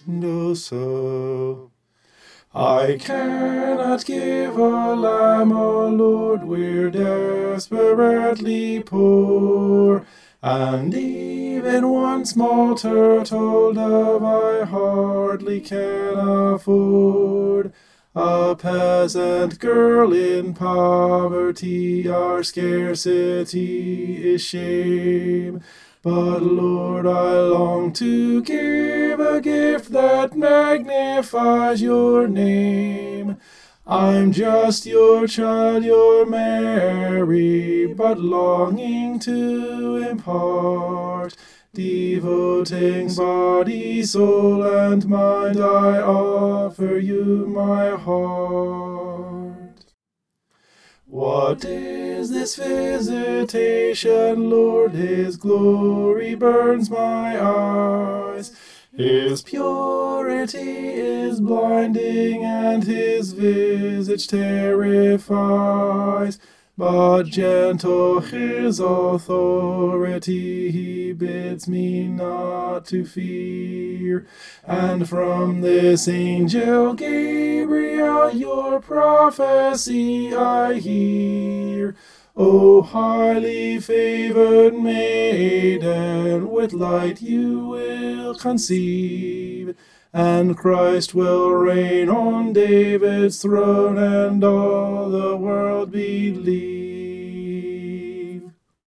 do so. I cannot give a lamb, O Lord, we're desperately poor, and even one small turtle dove I hardly can afford. A peasant girl in poverty, our scarcity is shame. But Lord, I long to give a gift that magnifies your name. I'm just your child, your Mary, but longing to impart. Devoting body, soul, and mind, I offer you my heart. What is this visitation, Lord? His glory burns my eyes. His purity is blinding, and his visage terrifies. But gentle his authority, he bids me not to fear. And from this angel Gabriel your prophecy I hear. O highly favored maiden, with light you will conceive, and Christ will reign on David's throne, and all the world believe.